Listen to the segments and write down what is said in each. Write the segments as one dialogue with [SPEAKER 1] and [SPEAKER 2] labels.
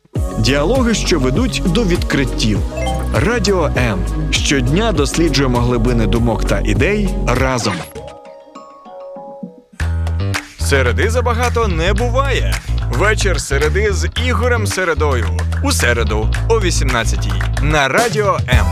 [SPEAKER 1] Діалоги, що ведуть до відкриттів. Радіо М. Щодня досліджуємо глибини думок та ідей разом. Середи забагато не буває. Вечір середи з Ігорем Середою. У середу о 18-й на Радіо М.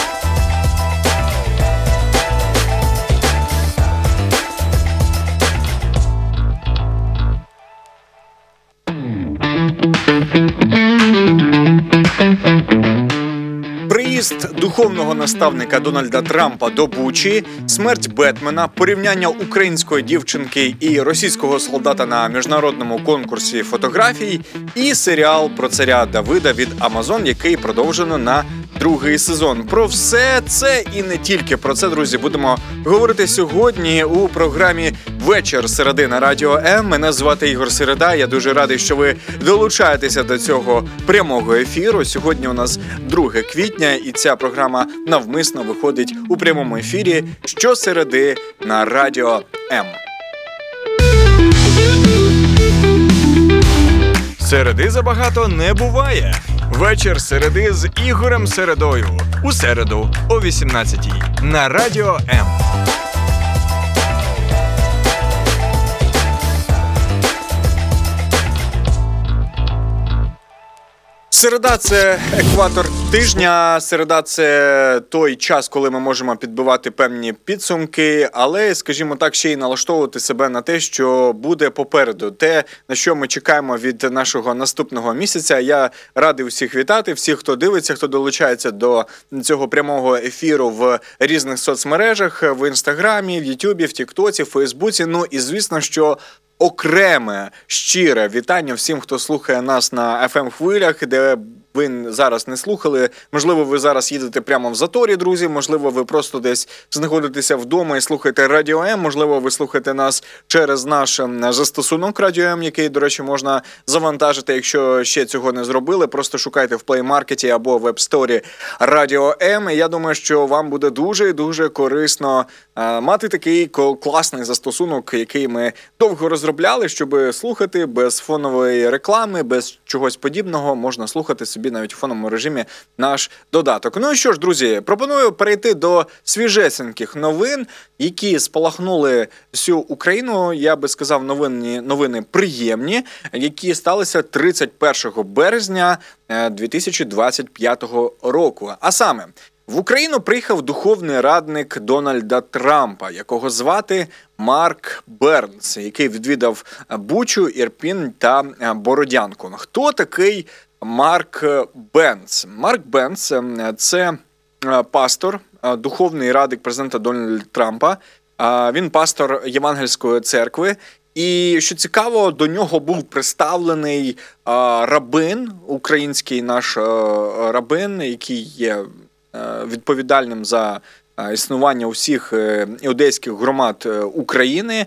[SPEAKER 1] Приїзд духовного наставника Дональда Трампа до Бучі, смерть Бетмена, порівняння української дівчинки і російського солдата на міжнародному конкурсі фотографій і серіал про царя Давида від Amazon, який продовжено на другий сезон. Про все це і не тільки про це, друзі, будемо говорити сьогодні у програмі «Вечір середи» на Радіо М. Мене звати Ігор Середа. Я дуже радий, що ви долучаєтеся до цього прямого ефіру. Сьогодні у нас 2 квітня, і ця програма навмисно виходить у прямому ефірі щосереди на Радіо М. Середи забагато не буває. Вечір середи з Ігорем Середою. У середу о 18-й на Радіо М. Середа – це екватор тижня, середа – це той час, коли ми можемо підбивати певні підсумки, але, скажімо так, ще й налаштовувати себе на те, що буде попереду, те, на що ми чекаємо від нашого наступного місяця. Я радий всіх вітати, всіх, хто дивиться, хто долучається до цього прямого ефіру в різних соцмережах, в Інстаграмі, в Ютубі, в Тіктоці, в Фейсбуці, ну і, звісно, що окреме, щире вітання всім, хто слухає нас на FM-хвилях, де ви зараз не слухали. Можливо, ви зараз їдете прямо в заторі, друзі, можливо, ви просто десь знаходитеся вдома і слухаєте Радіо М, можливо, ви слухаєте нас через наш застосунок Радіо М, який, до речі, можна завантажити, якщо ще цього не зробили, просто шукайте в Play Market або в App Store Радіо М. І я думаю, що вам буде дуже і дуже корисно мати такий класний застосунок, який ми довго розробляли, щоб слухати без фонової реклами, без чогось подібного, можна слухати собі навіть у фоновому режимі наш додаток. Ну і що ж, друзі, пропоную перейти до свіжесеньких новин, які спалахнули всю Україну. Я би сказав, новини приємні, які сталися 31 березня 2025 року. А саме, в Україну приїхав духовний радник Дональда Трампа, якого звати Марк Бернс, який відвідав Бучу, Ірпінь та Бородянку. Хто такий Марк Бернс? Марк Бернс – це пастор, духовний радник президента Дональда Трампа. Він пастор Євангельської церкви. І, що цікаво, до нього був представлений рабин, український наш рабин, який є відповідальним за існування усіх іудейських громад України,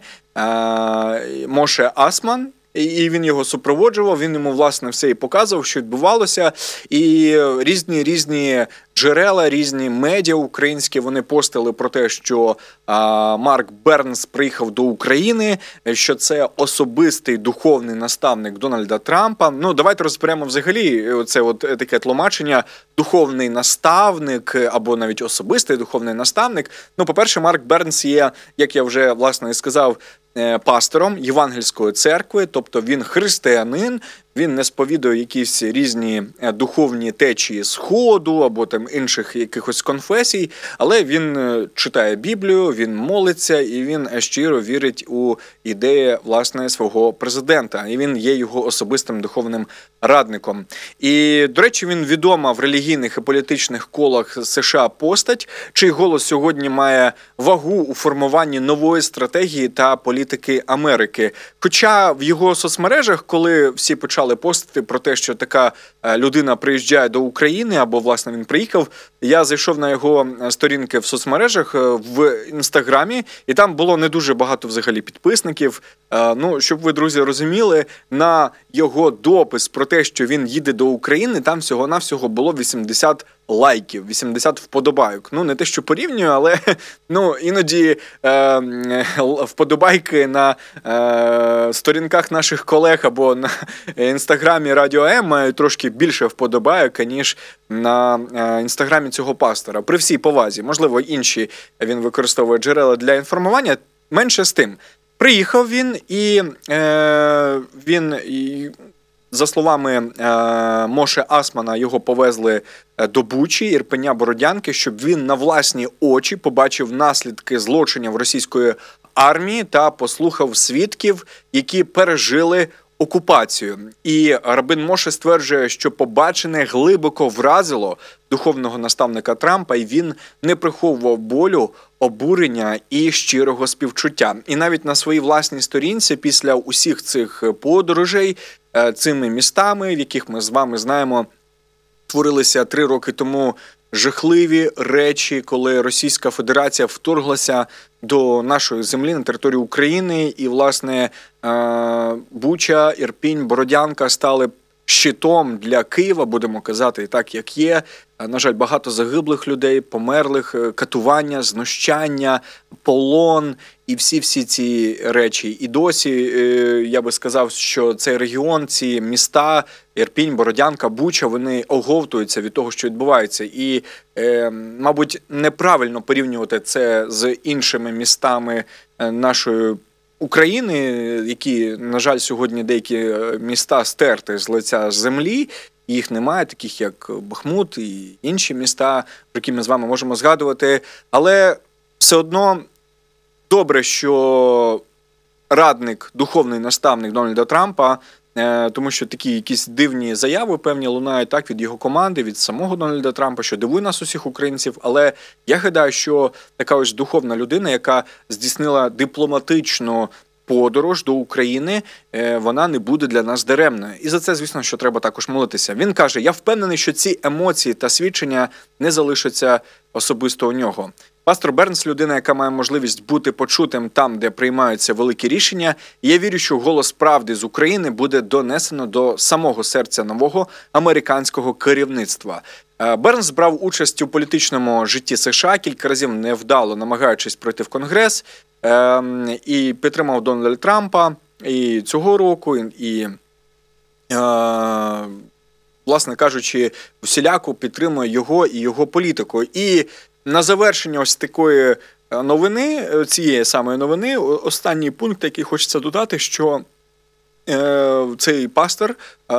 [SPEAKER 1] Моше Асман. І він його супроводжував, він йому, власне, все і показував, що відбувалося. І різні джерела, різні медіа українські, вони постили про те, що Марк Бернс приїхав до України, що це особистий духовний наставник Дональда Трампа. Ну, давайте розберемо взагалі це от таке тлумачення духовний наставник або навіть особистий духовний наставник. Ну, по-перше, Марк Бернс є, як я вже, власне, і сказав, пастором Євангельської церкви, тобто він християнин, він не сповідує якісь різні духовні течії Сходу або там інших якихось конфесій, але він читає Біблію, він молиться і він щиро вірить у ідеї, власне, свого президента. І він є його особистим духовним радником. І, до речі, він відома в релігійних і політичних колах США постать, чий голос сьогодні має вагу у формуванні нової стратегії та політики Америки. Хоча в його соцмережах, коли всі почали постити про те, що така людина приїжджає до України, або, власне, він приїхав, я зайшов на його сторінки в соцмережах, в Інстаграмі, і там було не дуже багато взагалі підписників. Ну, щоб ви, друзі, розуміли, на його допис про те, що він їде до України, там всього-навсього було 80 лайків, 80 вподобайок. Ну, не те, що порівнюю, але іноді вподобайки на сторінках наших колег або на інстаграмі Радіо М мають трошки більше вподобайок, ніж на інстаграмі цього пастора. При всій повазі. Можливо, інші він використовує джерела для інформування. Менше з тим. Приїхав він, і за словами Моше Асмана, його повезли до Бучі, Ірпеня, Бородянки, щоб він на власні очі побачив наслідки злочинів російської армії та послухав свідків, які пережили окупацію. І рабин Моше стверджує, що побачене глибоко вразило духовного наставника Трампа, і він не приховував болю, обурення і щирого співчуття. І навіть на своїй власній сторінці після усіх цих подорожей цими містами, в яких ми з вами знаємо, творилися 3 роки тому жахливі речі, коли Російська Федерація вторглася до нашої землі на територію України, і, власне, Буча, Ірпінь, Бородянка стали щитом для Києва, будемо казати так, як є. На жаль, багато загиблих людей, померлих, катування, знущання, полон і всі ці речі. І досі, я би сказав, що цей регіон, ці міста, Ірпінь, Бородянка, Буча, вони оговтуються від того, що відбувається. І, мабуть, неправильно порівнювати це з іншими містами нашої України, які, на жаль, сьогодні деякі міста стерті з лиця землі, їх немає, таких як Бахмут і інші міста, про які ми з вами можемо згадувати. Але все одно добре, що радник, духовний наставник Дональда Трампа, тому що такі якісь дивні заяви певні лунають так від його команди, від самого Дональда Трампа, що дивує нас усіх українців. Але я гадаю, що така ось духовна людина, яка здійснила дипломатичну подорож до України, вона не буде для нас даремною. І за це, звісно, що треба також молитися. Він каже, я впевнений, що ці емоції та свідчення не залишаться особисто у нього. Пастор Бернс – людина, яка має можливість бути почутим там, де приймаються великі рішення. І я вірю, що голос правди з України буде донесено до самого серця нового американського керівництва. Бернс брав участь у політичному житті США, кілька разів невдало намагаючись пройти в Конгрес, і підтримав Дональда Трампа і цього року, і власне кажучи, всіляко підтримує його і його політику. І на завершення ось такої новини, цієї самої новини, останній пункт, який хочеться додати, що цей пастор,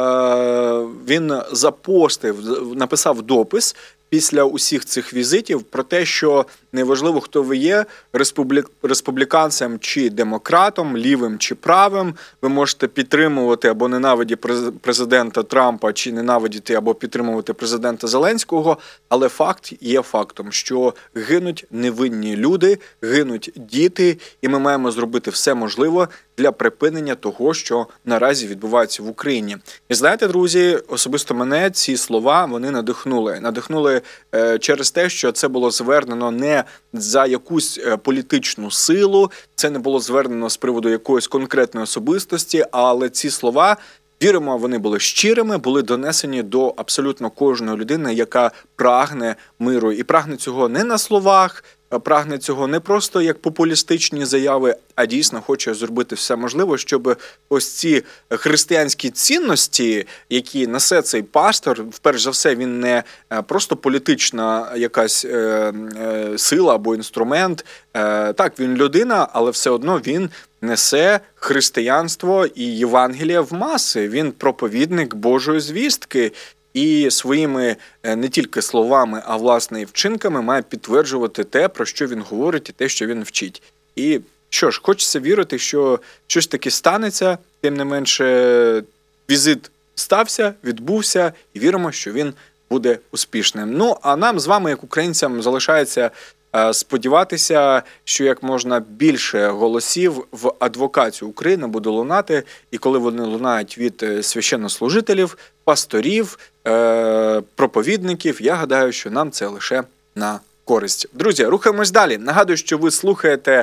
[SPEAKER 1] він запостив, написав допис після усіх цих візитів про те, що неважливо, хто ви є, республіканцем чи демократом, лівим чи правим, ви можете підтримувати або ненавидіти президента Трампа, чи ненавидіти або підтримувати президента Зеленського, але факт є фактом, що гинуть невинні люди, гинуть діти, і ми маємо зробити все можливе для припинення того, що наразі відбувається в Україні. І знаєте, друзі, особисто мене ці слова, вони надихнули. Надихнули через те, що це було звернено не за якусь політичну силу, це не було звернено з приводу якоїсь конкретної особистості, але ці слова, віримо, вони були щирими, були донесені до абсолютно кожної людини, яка прагне миру. І прагне цього не на словах, прагне цього не просто як популістичні заяви, а дійсно хоче зробити все можливе, щоб ось ці християнські цінності, які несе цей пастор, вперше за все, він не просто політична якась сила або інструмент. Так, він людина, але все одно він несе християнство і Євангелія в маси. Він проповідник Божої звістки. І своїми не тільки словами, а власне і вчинками має підтверджувати те, про що він говорить, і те, що він вчить. І що ж, хочеться вірити, що щось таки станеться, тим не менше візит стався, відбувся, і віримо, що він буде успішним. Ну, а нам з вами, як українцям, залишається сподіватися, що як можна більше голосів в адвокацію України буде лунати, і коли вони лунають від священнослужителів, пасторів, проповідників, я гадаю, що нам це лише на користь. Друзі, рухаємось далі. Нагадую, що ви слухаєте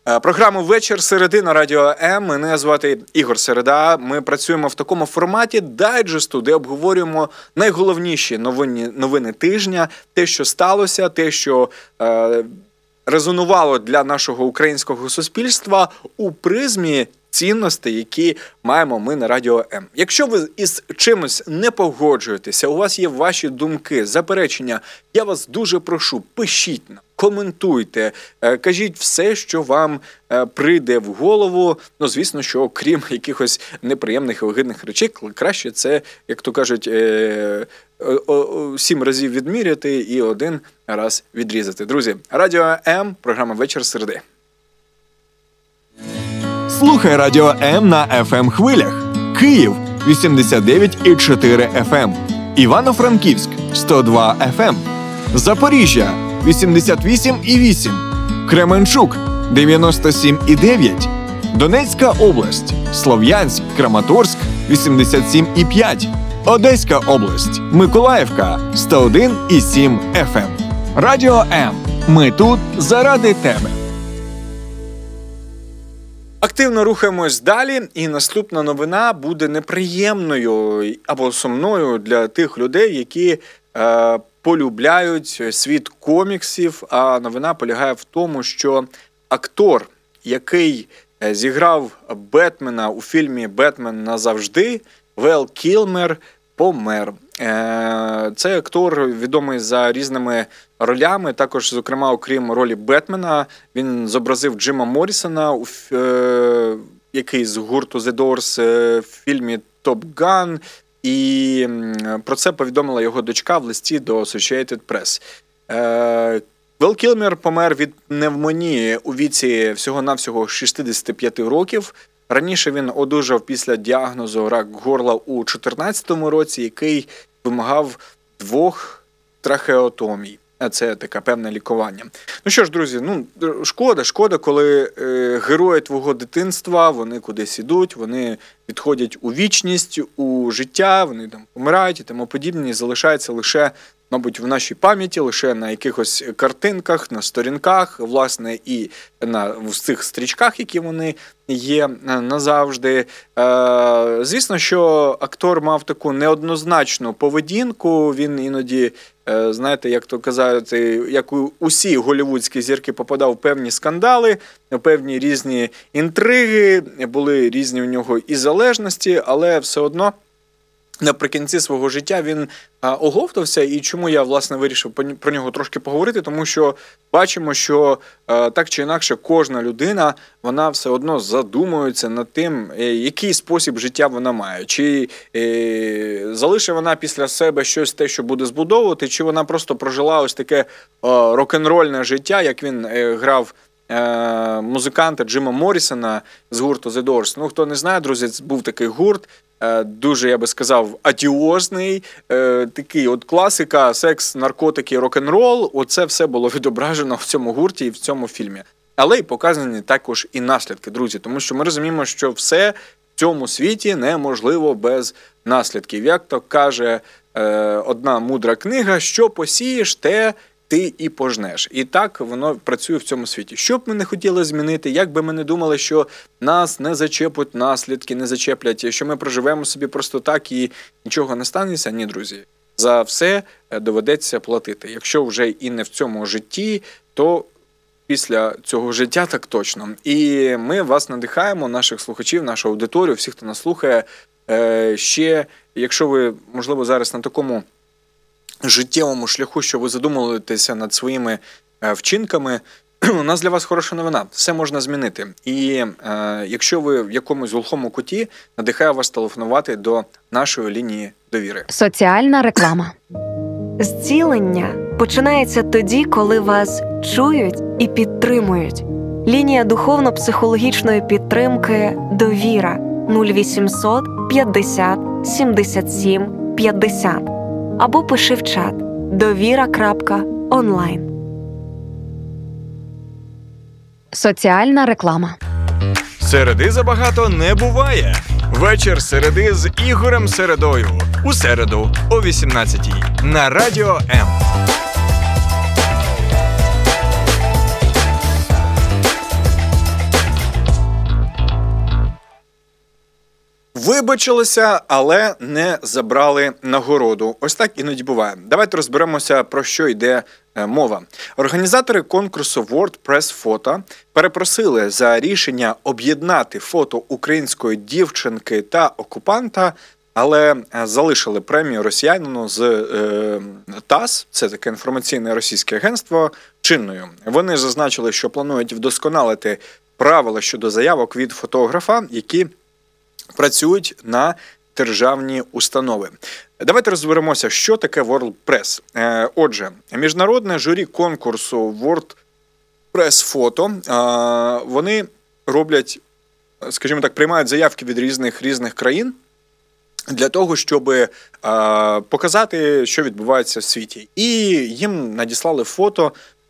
[SPEAKER 1] Програму «Вечір середи» на Радіо М. Мене звати Ігор Середа. Ми працюємо в такому форматі дайджесту, де обговорюємо найголовніші новини тижня, те, що сталося, те, що резонувало для нашого українського суспільства у призмі цінностей, які маємо ми на Радіо М. Якщо ви із чимось не погоджуєтеся, у вас є ваші думки, заперечення, я вас дуже прошу, пишіть нам, коментуйте, кажіть все, що вам прийде в голову. Ну, звісно, що окрім якихось неприємних і огидних речей, краще це, як то кажуть, 7 разів відміряти і 1 раз відрізати. Друзі, Радіо М, програма «Вечір середи».
[SPEAKER 2] Слухай Радіо М на FM-хвилях. Київ 89,4 FM. Івано-Франківськ 102 FM. Запоріжжя 88,8. Кременчук 97,9. Донецька область, Слов'янськ, Краматорськ 87,5. Одеська область, Миколаївка 101,7 FM. Радіо М. Ми тут заради тебе.
[SPEAKER 1] Активно рухаємось далі, і наступна новина буде неприємною або сумною для тих людей, які полюбляють світ коміксів. А новина полягає в тому, що актор, який зіграв Бетмена у фільмі «Бетмен назавжди», Вал Кілмер, помер. Цей актор відомий за різними ролями, також, зокрема, окрім ролі Бетмена, він зобразив Джима Моррісона, який з гурту The Doors в фільмі «Топ Ган», і про це повідомила його дочка в листі до Associated Press. Вал Кілмер помер від пневмонії у віці всього-навсього 65 років. Раніше він одужав після діагнозу рак горла у 2014 році, який вимагав 2 трахеотомій. Це таке певне лікування. Ну що ж, друзі, шкода, коли герої твого дитинства, вони кудись ідуть, вони відходять у вічність, у життя, вони там помирають і тому подібне, і залишаються лише, мабуть, в нашій пам'яті, лише на якихось картинках, на сторінках, власне, і в цих стрічках, які вони є назавжди. Звісно, що актор мав таку неоднозначну поведінку, він іноді, знаєте, як то казати, як усі голлівудські зірки попадав в певні скандали, певні різні інтриги, були різні у нього і залежності, але все одно наприкінці свого життя він оговтався, і чому я, власне, вирішив про нього трошки поговорити, тому що бачимо, що так чи інакше кожна людина, вона все одно задумується над тим, який спосіб життя вона має. Чи залишить вона після себе щось те, що буде збудовувати, чи вона просто прожила ось таке рок-н-рольне життя, як він грав музиканта Джима Моррісона з гурту The Doors. Ну, хто не знає, друзі, був такий гурт, дуже, я би сказав, атіозний, такий от класика, секс, наркотики, рок-н-рол. Оце все було відображено в цьому гурті і в цьому фільмі. Але й показані також і наслідки, друзі, тому що ми розуміємо, що все в цьому світі неможливо без наслідків. Як то каже одна мудра книга, що посієш, те ти і пожнеш. І так воно працює в цьому світі. Що б ми не хотіли змінити, як би ми не думали, що нас не зачепуть наслідки, не зачеплять, що ми проживемо собі просто так і нічого не станеться, ні, друзі. За все доведеться платити. Якщо вже і не в цьому житті, то після цього життя так точно. І ми вас надихаємо, наших слухачів, нашу аудиторію, всіх, хто нас слухає, ще, якщо ви, можливо, зараз на такому життєвому шляху, що ви задумуєтеся над своїми вчинками, у нас для вас хороша новина. Все можна змінити. І якщо ви в якомусь глухому куті, надихаю вас телефонувати до нашої лінії довіри.
[SPEAKER 3] Соціальна реклама.
[SPEAKER 4] Зцілення починається тоді, коли вас чують і підтримують. Лінія духовно-психологічної підтримки «Довіра» 0800 50 77 50. Або пиши в чат довіра.онлайн.
[SPEAKER 3] Соціальна реклама.
[SPEAKER 2] Середи забагато не буває. Вечір середи з Ігорем Середою. У середу о 18-й на Радіо М.
[SPEAKER 1] Вибачилися, але не забрали нагороду. Ось так іноді буває. Давайте розберемося, про що йде мова. Організатори конкурсу World Press Photo перепросили за рішення об'єднати фото української дівчинки та окупанта, але залишили премію росіянину з ТАСС, це таке інформаційне російське агентство, чинною. Вони зазначили, що планують вдосконалити правила щодо заявок від фотографа, які працюють на державні установи. Давайте розберемося, що таке World Press. Отже, міжнародне журі конкурсу World Press Photo, вони роблять, скажімо так, приймають заявки від різних країн для того, щоб показати, що відбувається в світі. І їм надіслали фото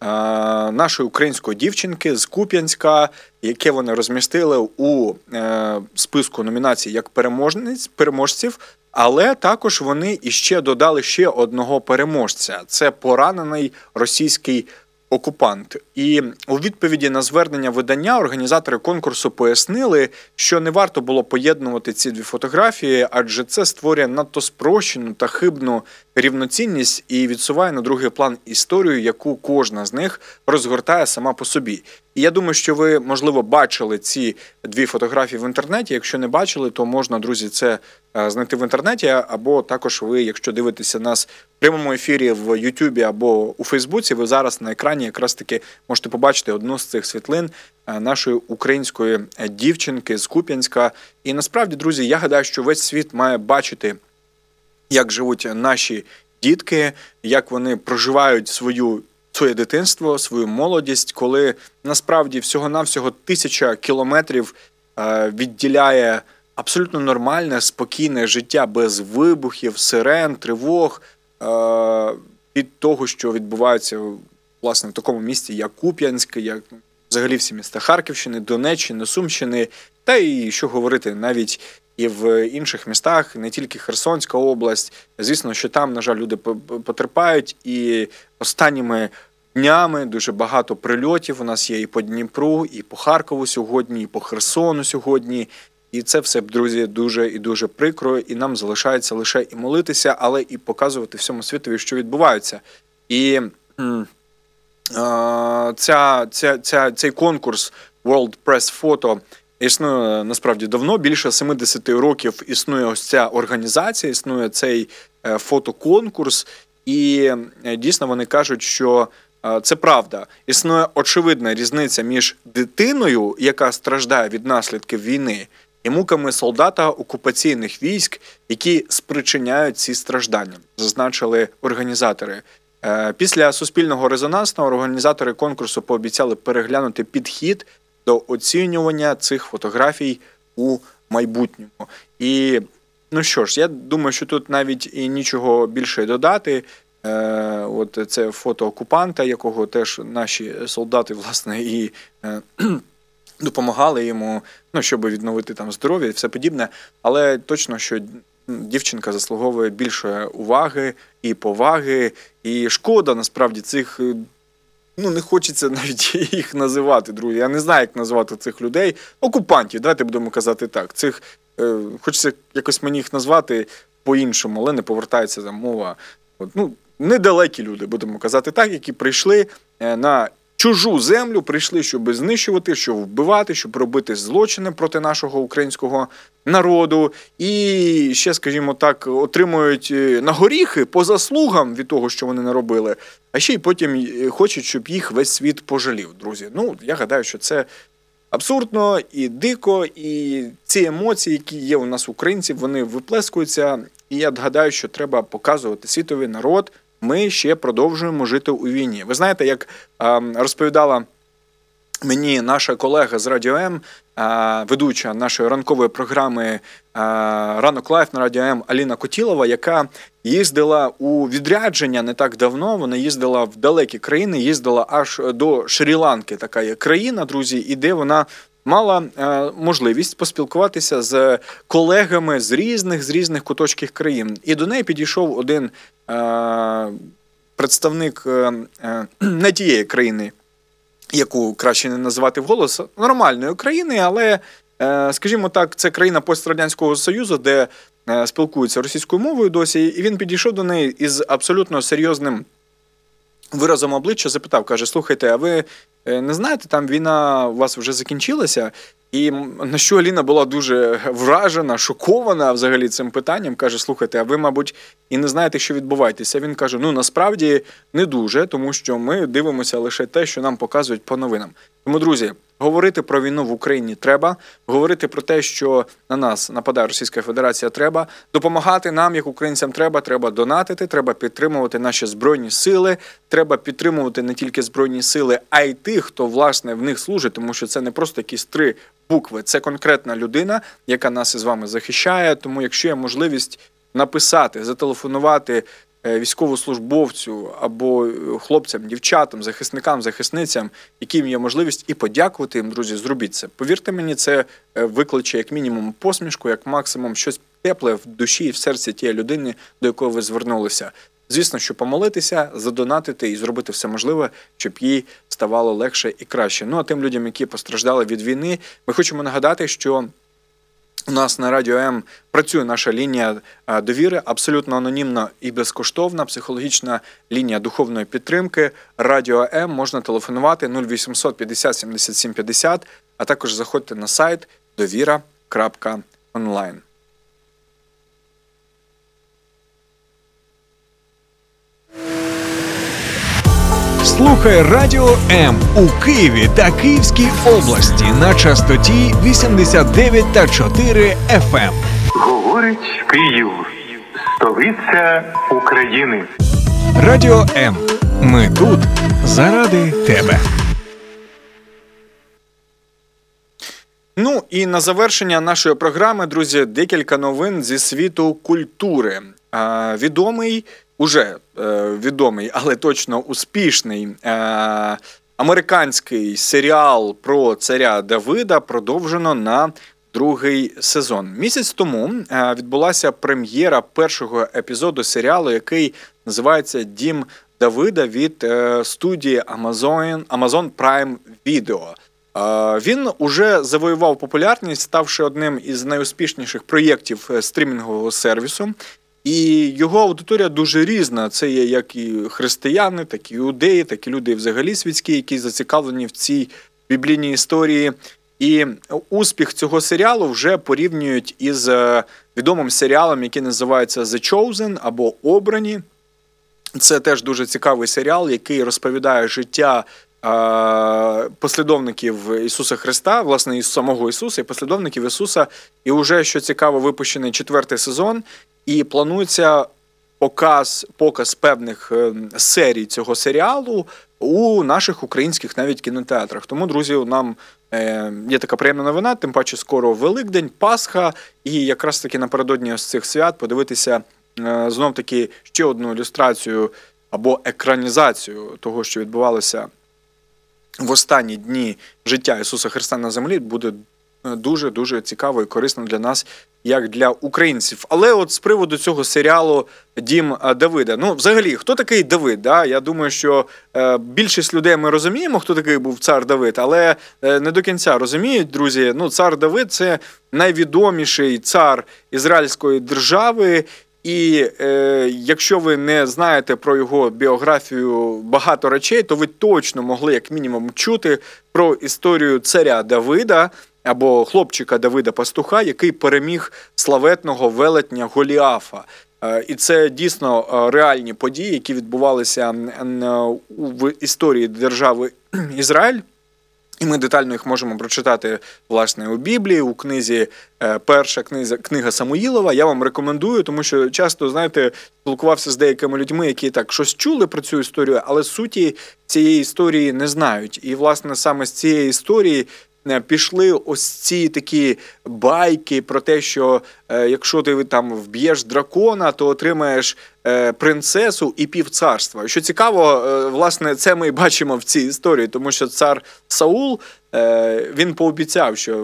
[SPEAKER 1] нашої української дівчинки з Куп'янська, яке вони розмістили у списку номінацій як переможців, але також вони іще додали ще одного переможця. Це поранений російський окупант. І у відповіді на звернення видання організатори конкурсу пояснили, що не варто було поєднувати ці дві фотографії, адже це створює надто спрощену та хибну рівноцінність і відсуває на другий план історію, яку кожна з них розгортає сама по собі. І я думаю, що ви, можливо, бачили ці дві фотографії в інтернеті. Якщо не бачили, то можна, друзі, це знайти в інтернеті, або також ви, якщо дивитеся нас в прямому ефірі в Ютубі або у Фейсбуці, ви зараз на екрані якраз таки можете побачити одну з цих світлин нашої української дівчинки з Куп'янська. І насправді, друзі, я гадаю, що весь світ має бачити, як живуть наші дітки, як вони проживають своє дитинство, свою молодість, коли насправді всього-навсього 1000 кілометрів відділяє абсолютно нормальне, спокійне життя без вибухів, сирен, тривог від того, що відбувається власне в такому місті, як Куп'янськ, як взагалі всі міста Харківщини, Донеччини, Сумщини, та і що говорити навіть і в інших містах, не тільки Херсонська область. Звісно, що там, на жаль, люди потерпають, і останніми днями дуже багато прильотів у нас є і по Дніпру, і по Харкову сьогодні, і по Херсону сьогодні. І це все, друзі, дуже і дуже прикро, і нам залишається лише і молитися, але і показувати всьому світові, що відбувається. І цей конкурс World Press Photo існує насправді давно, більше 70 років існує ось ця організація, існує цей фотоконкурс, і дійсно вони кажуть, що це правда. Існує очевидна різниця між дитиною, яка страждає від наслідків війни, і муками солдата окупаційних військ, які спричиняють ці страждання, зазначили організатори. Після суспільного резонансу організатори конкурсу пообіцяли переглянути підхід до оцінювання цих фотографій у майбутньому. І, ну що ж, я думаю, що тут навіть і нічого більше додати. От це фото окупанта, якого теж наші солдати, власне, і допомагали йому, ну, щоб відновити там здоров'я і все подібне. Але точно, що дівчинка заслуговує більше уваги і поваги. І шкода, насправді, цих, ну, не хочеться навіть їх називати, друзі. Я не знаю, як назвати цих людей. Окупантів, давайте будемо казати так. Цих, хочеться якось мені їх назвати по-іншому, але не повертається там мова. Ну, недалекі люди, будемо казати так, які прийшли на чужу землю, прийшли, щоб знищувати, щоб вбивати, щоб робити злочини проти нашого українського народу. І ще, скажімо так, отримують на горіхи по заслугам від того, що вони наробили, а ще й потім хочуть, щоб їх весь світ пожалів, друзі. Ну, я гадаю, що це абсурдно і дико, і ці емоції, які є у нас, українців, вони виплескуються. І я гадаю, що треба показувати світовий народ, ми ще продовжуємо жити у війні. Ви знаєте, як розповідала мені наша колега з Радіо М, ведуча нашої ранкової програми «Ранок Лайф» на Радіо М Аліна Котілова, яка їздила у відрядження не так давно, вона їздила в далекі країни, їздила аж до Шрі-Ланки, така є країна, друзі, і де вона мала можливість поспілкуватися з колегами з різних куточків країн. І до неї підійшов один представник не тієї країни, яку краще не називати вголос, нормальної країни, але скажімо так, це країна пострадянського Союзу, де спілкуються російською мовою досі, і він підійшов до неї із абсолютно серйозним виразом обличчя, запитав, каже, слухайте, а ви не знаєте, там війна у вас вже закінчилася? І на що Аліна була дуже вражена, шокована взагалі цим питанням. Каже, слухайте, а ви, мабуть, і не знаєте, що відбувається. Він каже, насправді не дуже, тому що ми дивимося лише те, що нам показують по новинам. Тому, друзі, говорити про війну в Україні треба, говорити про те, що на нас нападає Російська Федерація, треба, допомагати нам, як українцям, треба донатити, треба підтримувати наші Збройні Сили, треба підтримувати не тільки Збройні Сили, а й тих, хто, власне, в них служить, тому що це не просто якісь 3 букви, це конкретна людина, яка нас із вами захищає, тому якщо є можливість написати, зателефонувати військовослужбовцю або хлопцям, дівчатам, захисникам, захисницям, яким є можливість, і подякувати їм, друзі, зробіть це. Повірте мені, це викличе як мінімум посмішку, як максимум щось тепле в душі і в серці тієї людини, до якої ви звернулися. Звісно, що помолитися, задонатити і зробити все можливе, щоб їй ставало легше і краще. А тим людям, які постраждали від війни, ми хочемо нагадати, що у нас на Радіо М працює наша лінія довіри, абсолютно анонімна і безкоштовна, психологічна лінія духовної підтримки. Радіо М, можна телефонувати 0800 50 77 50, а також заходьте на сайт довіра.онлайн.
[SPEAKER 2] Слухай Радіо М у Києві та Київській області на частоті 89,4 FM.
[SPEAKER 5] Говорить Київ, столиця України.
[SPEAKER 2] Радіо М. Ми тут заради тебе.
[SPEAKER 1] І на завершення нашої програми, друзі, декілька новин зі світу культури. Відомий, але точно успішний американський серіал про царя Давида продовжено на 2-й сезон. Місяць тому відбулася прем'єра першого епізоду серіалу, який називається «Дім Давида» від студії Amazon Prime Video. Він уже завоював популярність, ставши одним із найуспішніших проєктів стрімінгового сервісу. І його аудиторія дуже різна. Це є як і християни, так і іудеї, так і люди взагалі світські, які зацікавлені в цій біблійній історії. І успіх цього серіалу вже порівнюють із відомим серіалом, який називається «The Chosen» або «Обрані». Це теж дуже цікавий серіал, який розповідає життя послідовників Ісуса Христа, власне, із самого Ісуса і послідовників Ісуса. І вже, що цікаво, випущений 4-й сезон. І планується показ певних серій цього серіалу у наших українських навіть кінотеатрах. Тому, друзі, нам є така приємна новина, тим паче скоро Великдень, Пасха, і якраз таки напередодні ось цих свят подивитися знов-таки ще одну ілюстрацію або екранізацію того, що відбувалося в останні дні життя Ісуса Христа на землі, буде дуже-дуже цікаво і корисно для нас, як для українців. Але от з приводу цього серіалу «Дім Давида». Взагалі, хто такий Давид? Да? Я думаю, що більшість людей ми розуміємо, хто такий був цар Давид, але не до кінця розуміють, друзі. Цар Давид – це найвідоміший цар Ізраїльської держави. І якщо ви не знаєте про його біографію багато речей, то ви точно могли як мінімум чути про історію царя Давида, або хлопчика Давида-пастуха, який переміг славетного велетня Голіафа. І це дійсно реальні події, які відбувалися в історії держави Ізраїль. І ми детально їх можемо прочитати, власне, у Біблії, у книзі, перша книга Самуїлова. Я вам рекомендую, тому що часто, знаєте, спілкувався з деякими людьми, які так щось чули про цю історію, але суті цієї історії не знають. І, власне, саме з цієї історії пішли ось ці такі байки про те, що якщо ти там вб'єш дракона, то отримаєш принцесу і півцарства. Що цікаво, власне, це ми і бачимо в цій історії, тому що цар Саул, він пообіцяв, що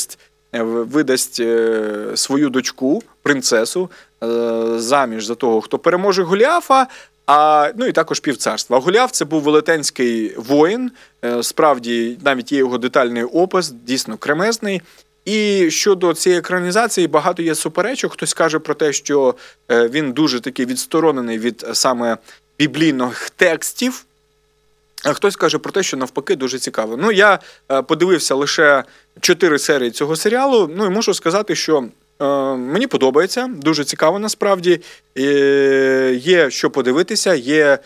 [SPEAKER 1] видасть свою дочку, принцесу, заміж за того, хто переможе Голіафа, і також півцарства. Голіаф – це був велетенський воїн, справді навіть є його детальний опис, дійсно кремезний. І щодо цієї екранізації багато є суперечок. Хтось каже про те, що він дуже такий відсторонений від саме біблійних текстів, а хтось каже про те, що навпаки дуже цікаво. Ну, я подивився лише 4 серії цього серіалу, ну і можу сказати, що мені подобається, дуже цікаво насправді. Є що подивитися, є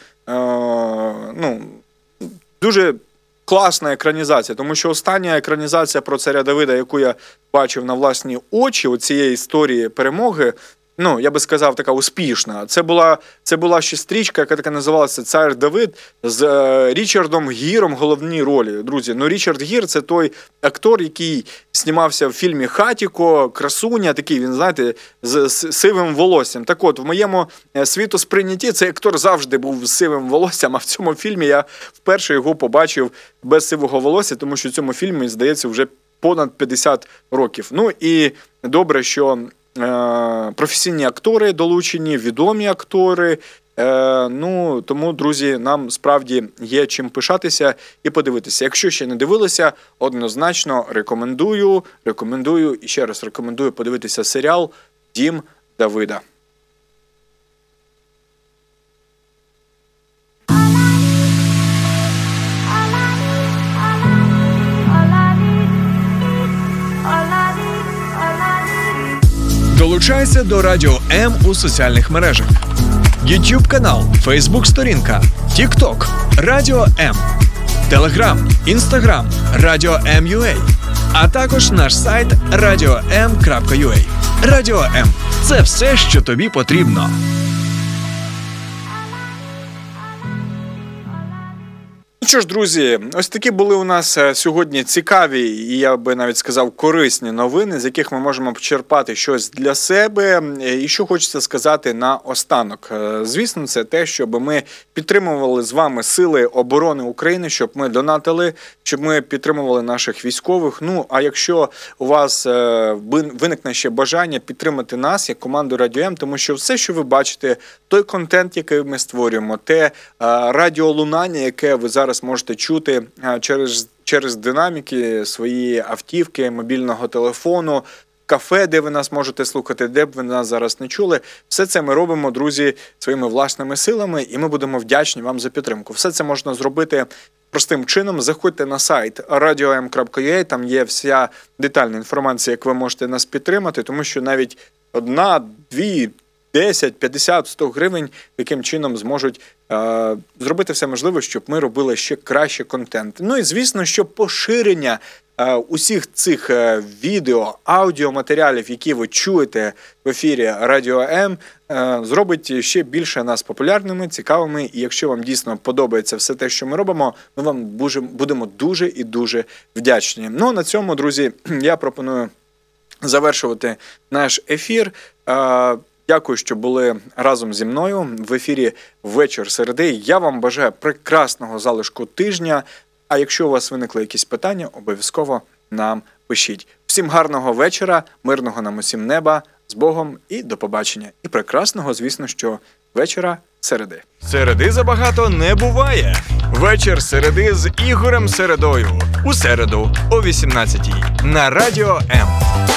[SPEAKER 1] дуже класна екранізація, тому що остання екранізація про царя Давида, яку я бачив на власні очі, у цієї історії перемоги, ну, я би сказав, така успішна. Це була ще стрічка, яка така називалася «Цар Давид» з Річардом Гіром в головній ролі. Друзі, ну Річард Гір – це той актор, який знімався в фільмі «Хатіко», «Красуня», такий, він, знаєте, з сивим волоссям. Так от, в моєму світосприйнятті цей актор завжди був з сивим волоссям, а в цьому фільмі я вперше його побачив без сивого волосся, тому що в цьому фільмі, здається, вже понад 50 років. Ну і добре, що професійні актори долучені, відомі актори. Ну, тому, друзі, нам справді є чим пишатися і подивитися. Якщо ще не дивилися, однозначно рекомендую і ще раз рекомендую подивитися серіал «Дім Давида».
[SPEAKER 2] Долучайся до Радіо М у соціальних мережах. YouTube канал, Facebook сторінка, TikTok, Радіо М, Telegram, Instagram, Радіо М.UA, а також наш сайт radio.m.ua. Радіо М – це все, що тобі потрібно.
[SPEAKER 1] Ну що ж, друзі, ось такі були у нас сьогодні цікаві і, я би навіть сказав, корисні новини, з яких ми можемо почерпати щось для себе. І що хочеться сказати на останок. Звісно, це те, щоб ми підтримували з вами сили оборони України, щоб ми донатили, щоб ми підтримували наших військових. Ну, а якщо у вас виникне ще бажання підтримати нас, як команду Радіо М, тому що все, що ви бачите, той контент, який ми створюємо, те радіолунання, яке ви зараз можете чути через динаміки своєї автівки, мобільного телефону, кафе, де ви нас можете слухати, де б ви нас зараз не чули. Все це ми робимо, друзі, своїми власними силами, і ми будемо вдячні вам за підтримку. Все це можна зробити простим чином. Заходьте на сайт radio.m.ua, там є вся детальна інформація, як ви можете нас підтримати, тому що навіть 1, 2, 10, 50, 100 гривень таким чином зможуть зробити все можливе, щоб ми робили ще краще контент. Ну і, звісно, що поширення усіх цих відео, аудіоматеріалів, які ви чуєте в ефірі Радіо М, зробить ще більше нас популярними, цікавими. І якщо вам дійсно подобається все те, що ми робимо, ми вам будемо дуже і дуже вдячні. Ну, на цьому, друзі, я пропоную завершувати наш ефір. Дякую, що були разом зі мною в ефірі «Вечір середи». Я вам бажаю прекрасного залишку тижня. А якщо у вас виникли якісь питання, обов'язково нам пишіть. Всім гарного вечора, мирного нам усім неба, з Богом і до побачення. І прекрасного, звісно, що вечора середи.
[SPEAKER 2] Середи забагато не буває. Вечір середи з Ігорем Середою. У середу о 18-й на Радіо М.